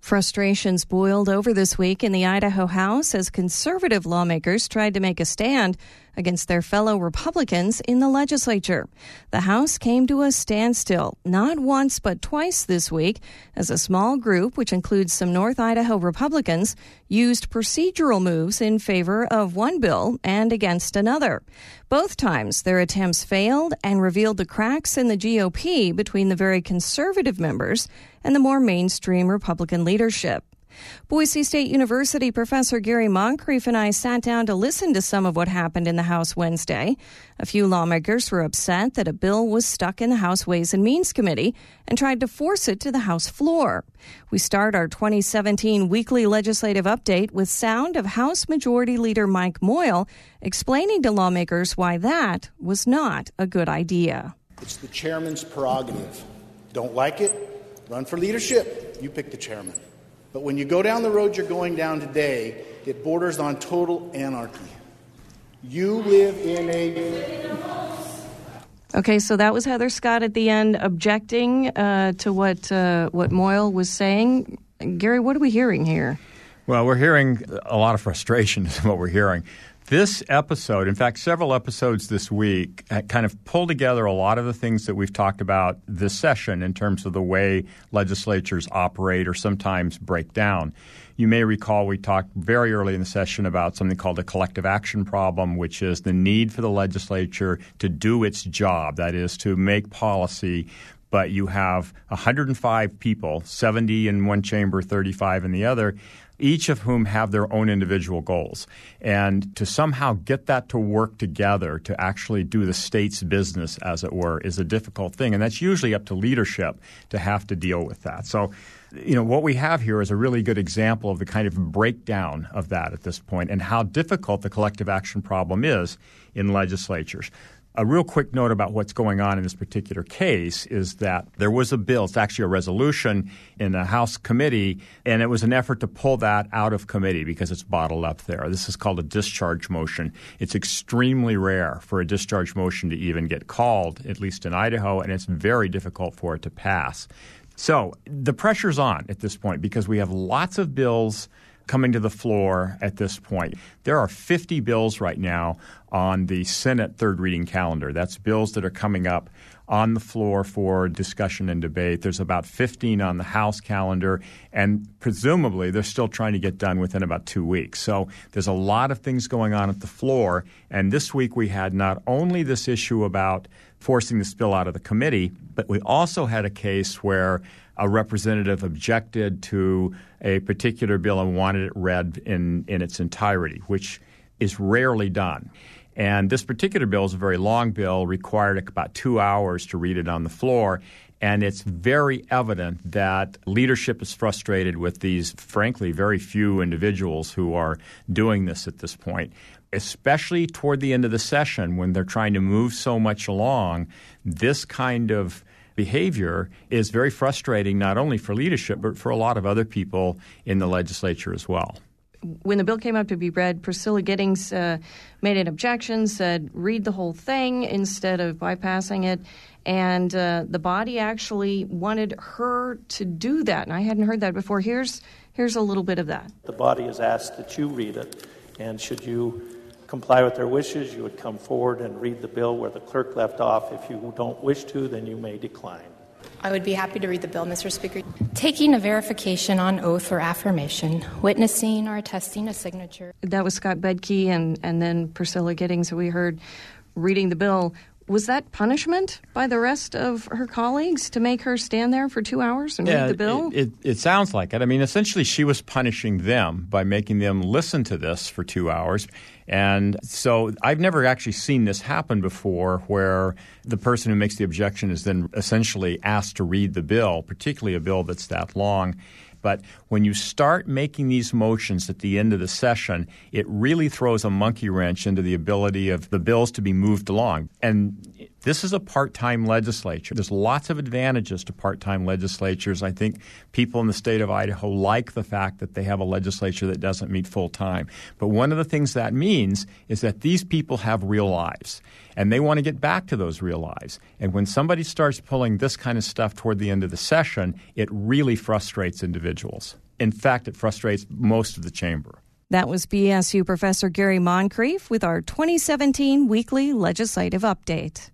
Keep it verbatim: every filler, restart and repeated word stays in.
Frustrations boiled over this week in the Idaho House as conservative lawmakers tried to make a stand against their fellow Republicans in the legislature. The House came to a standstill, not once but twice this week, as a small group, which includes some North Idaho Republicans, used procedural moves in favor of one bill and against another. Both times, their attempts failed and revealed the cracks in the G O P between the very conservative members and the more mainstream Republican leadership. Boise State University professor Gary Moncrief and I sat down to listen to some of what happened in the House Wednesday. A few lawmakers were upset that a bill was stuck in the House Ways and Means Committee and tried to force it to the House floor. We start our twenty seventeen weekly legislative update with sound of House Majority Leader Mike Moyle explaining to lawmakers why that was not a good idea. It's the chairman's prerogative. Don't like it? Run for leadership. You pick the chairman. But when you go down the road you're going down today, it borders on total anarchy. You live in a... Okay, so that was Heather Scott at the end objecting uh, to what uh, what Moyle was saying. Gary, what are we hearing here? Well, we're hearing a lot of frustration is what we're hearing. This episode, in fact, several episodes this week, kind of pull together a lot of the things that we've talked about this session in terms of the way legislatures operate or sometimes break down. You may recall we talked very early in the session about something called a collective action problem, which is the need for the legislature to do its job, that is, to make policy. But you have one hundred five people, seventy in one chamber, thirty-five in the other, each of whom have their own individual goals. And to somehow get that to work together, to actually do the state's business, as it were, is a difficult thing. And that's usually up to leadership to have to deal with that. So, you know, what we have here is a really good example of the kind of breakdown of that at this point and how difficult the collective action problem is in legislatures. A real quick note about what's going on in this particular case is that there was a bill, it's actually a resolution in a House committee, and it was an effort to pull that out of committee because it's bottled up there. This is called a discharge motion. It's extremely rare for a discharge motion to even get called, at least in Idaho, and it's very difficult for it to pass. So the pressure's on at this point because we have lots of bills coming to the floor at this point. There are fifty bills right now on the Senate third reading calendar. That's bills that are coming up on the floor for discussion and debate. There's about fifteen on the House calendar, and presumably they're still trying to get done within about two weeks. So there's a lot of things going on at the floor, and this week we had not only this issue about forcing this bill out of the committee, but we also had a case where a representative objected to a particular bill and wanted it read in, in its entirety, which is rarely done. And this particular bill is a very long bill, required about two hours to read it on the floor. And it's very evident that leadership is frustrated with these, frankly, very few individuals who are doing this at this point, especially toward the end of the session when they're trying to move so much along. This kind of behavior is very frustrating not only for leadership but for a lot of other people in the legislature as well. When the bill came up to be read, Priscilla Giddings uh, made an objection, said read the whole thing instead of bypassing it. And uh, the body actually wanted her to do that. And I hadn't heard that before. Here's here's a little bit of that. The body has asked that you read it. And should you comply with their wishes, you would come forward and read the bill where the clerk left off. If you don't wish to, then you may decline. I would be happy to read the bill, Mister Speaker. Taking a verification on oath or affirmation, witnessing or attesting a signature. That was Scott Bedke and, and then Priscilla Giddings, who we heard reading the bill. Was that punishment by the rest of her colleagues to make her stand there for two hours and yeah, read the bill? It, it, it sounds like it. I mean, essentially she was punishing them by making them listen to this for two hours. And so I've never actually seen this happen before where the person who makes the objection is then essentially asked to read the bill, particularly a bill that's that long. But when you start making these motions at the end of the session, it really throws a monkey wrench into the ability of the bills to be moved along. And this is a part-time legislature. There's lots of advantages to part-time legislatures. I think people in the state of Idaho like the fact that they have a legislature that doesn't meet full-time. But one of the things that means is that these people have real lives, and they want to get back to those real lives. And when somebody starts pulling this kind of stuff toward the end of the session, it really frustrates individuals. in fact, it frustrates most of the chamber. That was B S U Professor Gary Moncrief with our twenty seventeen Weekly Legislative Update.